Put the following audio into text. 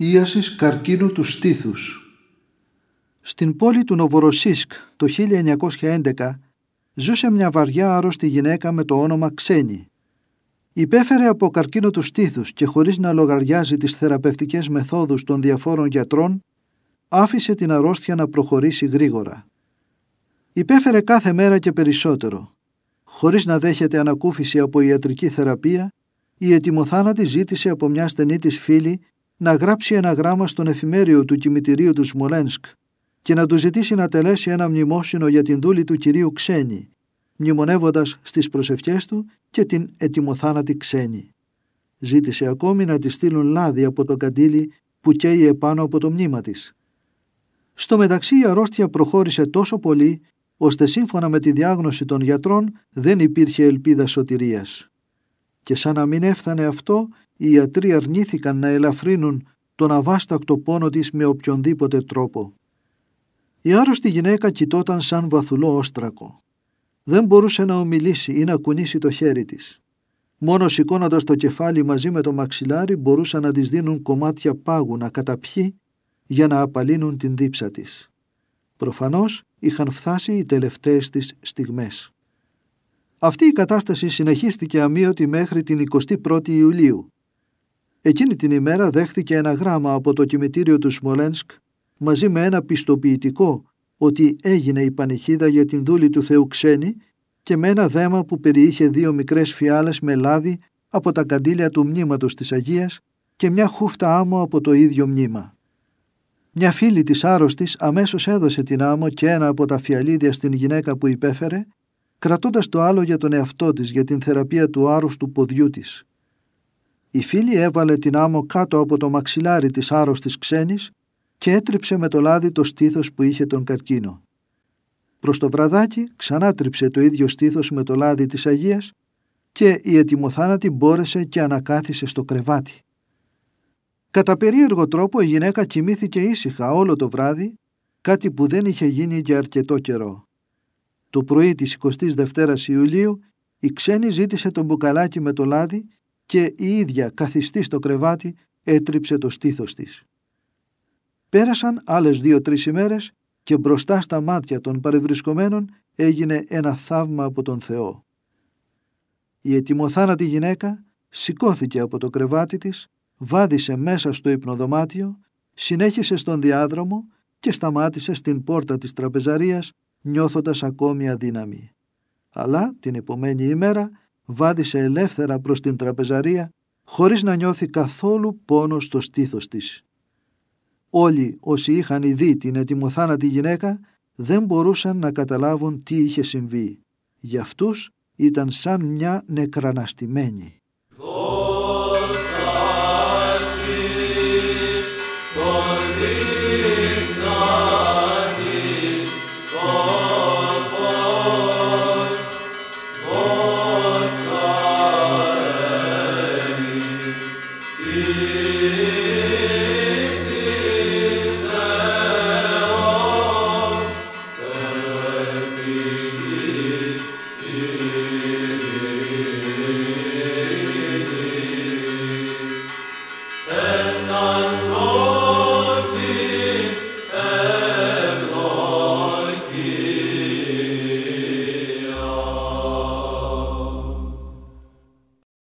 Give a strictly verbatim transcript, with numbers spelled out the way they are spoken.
Ίασης καρκίνου του στήθους. Στην πόλη του Νοβοροσίσκ το χίλια εννιακόσια έντεκα ζούσε μια βαριά άρρωστη γυναίκα με το όνομα Ξένη. Υπέφερε από καρκίνο του στήθους και χωρίς να λογαριάζει τις θεραπευτικές μεθόδους των διαφόρων γιατρών, άφησε την αρρώστια να προχωρήσει γρήγορα. Υπέφερε κάθε μέρα και περισσότερο. Χωρίς να δέχεται ανακούφιση από ιατρική θεραπεία, η ετοιμοθάνατη ζήτησε από μια στενή της φίλη να γράψει ένα γράμμα στον εφημέριο του κημητηρίου του Σμολένσκ και να του ζητήσει να τελέσει ένα μνημόσυνο για την δούλη του κυρίου Ξένη, μνημονεύοντας στις προσευχές του και την ετοιμοθάνατη Ξένη. Ζήτησε ακόμη να τη στείλουν λάδι από το καντήλι που καίει επάνω από το μνήμα της. Στο μεταξύ η αρρώστια προχώρησε τόσο πολύ, ώστε σύμφωνα με τη διάγνωση των γιατρών δεν υπήρχε ελπίδα σωτηρίας. Και σαν να μην έφτανε αυτό, οι ιατροί αρνήθηκαν να ελαφρύνουν τον αβάστακτο πόνο της με οποιονδήποτε τρόπο. Η άρρωστη γυναίκα κοιτόταν σαν βαθουλό όστρακο. Δεν μπορούσε να ομιλήσει ή να κουνήσει το χέρι της. Μόνο σηκώνοντας το κεφάλι μαζί με το μαξιλάρι μπορούσαν να της δίνουν κομμάτια πάγου να καταπιεί για να απαλύνουν την δίψα της. Προφανώς είχαν φτάσει οι τελευταίες της στιγμές. Αυτή η κατάσταση συνεχίστηκε αμείωτη μέχρι την εικοστή πρώτη Ιουλίου. Εκείνη την ημέρα δέχτηκε ένα γράμμα από το κημητήριο του Σμολένσκ μαζί με ένα πιστοποιητικό ότι έγινε η πανηχίδα για την δούλη του Θεού Ξένη και με ένα δέμα που περιείχε δύο μικρές φιάλες με λάδι από τα καντήλια του μνήματος της Αγίας και μια χούφτα άμμο από το ίδιο μνήμα. Μια φίλη της άρρωστης αμέσως έδωσε την άμμο και ένα από τα φιαλίδια στην γυναίκα που υπέφερε, κρατώντας το άλλο για τον εαυτό της για την θεραπεία του άρρωστου ποδιού της. Η φίλη έβαλε την άμμο κάτω από το μαξιλάρι της άρρωστης Ξένης και έτριψε με το λάδι το στήθος που είχε τον καρκίνο. Προς το βραδάκι ξανά τρίψε το ίδιο στήθος με το λάδι της Αγίας και η ετοιμοθάνατη μπόρεσε και ανακάθισε στο κρεβάτι. Κατά περίεργο τρόπο η γυναίκα κοιμήθηκε ήσυχα όλο το βράδυ, κάτι που δεν είχε γίνει για αρκετό καιρό. Το πρωί της εικοστής δευτέρας Ιουλίου η Ξένη ζήτησε το μπουκαλάκι με το λάδι και η ίδια καθιστή στο κρεβάτι έτριψε το στήθος της. Πέρασαν άλλες δύο-τρεις ημέρες και μπροστά στα μάτια των παρευρισκομένων έγινε ένα θαύμα από τον Θεό. Η ετοιμοθάνατη γυναίκα σηκώθηκε από το κρεβάτι της, βάδισε μέσα στο υπνοδωμάτιο, συνέχισε στον διάδρομο και σταμάτησε στην πόρτα της τραπεζαρίας νιώθοντας ακόμη αδύναμη. Αλλά την επομένη ημέρα βάδισε ελεύθερα προς την τραπεζαρία χωρίς να νιώθει καθόλου πόνο στο στήθος της. Όλοι όσοι είχαν δει την ετοιμοθάνατη γυναίκα δεν μπορούσαν να καταλάβουν τι είχε συμβεί. Για αυτούς ήταν σαν μια νεκραναστημένη.